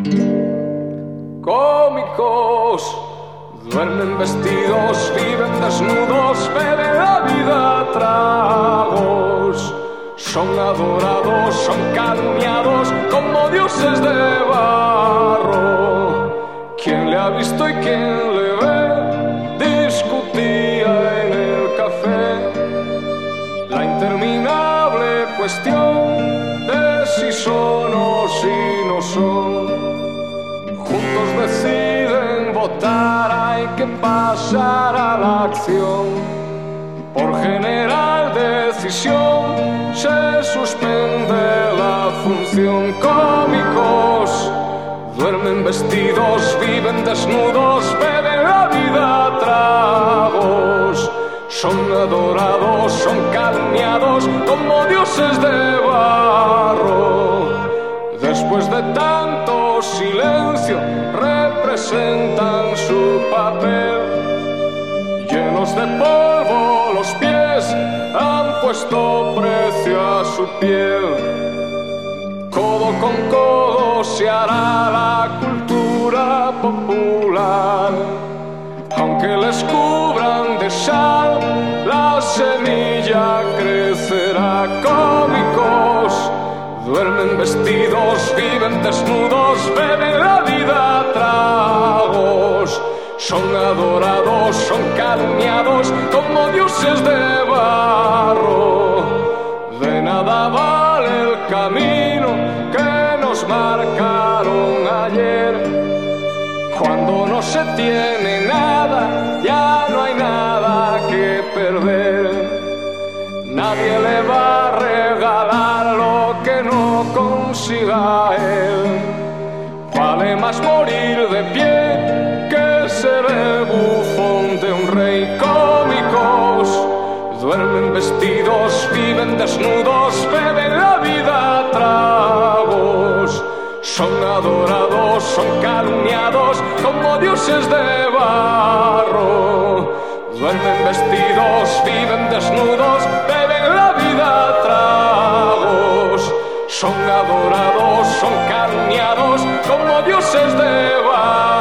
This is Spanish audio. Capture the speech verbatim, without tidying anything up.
Cómicos, duermen vestidos, viven desnudos, beben la vida a tragos. Son adorados, son calumniados como dioses de barro. ¿Quién le ha visto y quién le ve? Discutía en el café la interminable cuestión de si son o si no son. Juntos deciden votar, hay que pasar a la acción. Por general decisión se suspende la función. Cómicos, duermen vestidos, viven desnudos, beben la vida a tragos. Son adorados, son calumniados como dioses de barro. Después de tanto silencio representan su papel. Llenos de polvo los pies han puesto precio a su piel. Codo con codo se hará la cultura popular. Aunque les cubran de sal, la semilla crecerá. Cómicos, duermen vestidos, viven desnudos, beben la vida a tragos. Son adorados, son calumniados como dioses de barro. De nada vale el camino que nos marcaron ayer. Cuando no se tiene nada, ya no hay nada que perder. Nadie le va a regalar lo que no consiga él. Vale más morir de pie que ser el bufón de un rey. Cómicos, duermen vestidos, viven desnudos, beben la vida a tragos. Son adorados, son calumniados como dioses de barro. Duermen vestidos, viven desnudos, beben la vida a tragos. Son adorados, son calumniados como dioses de barro.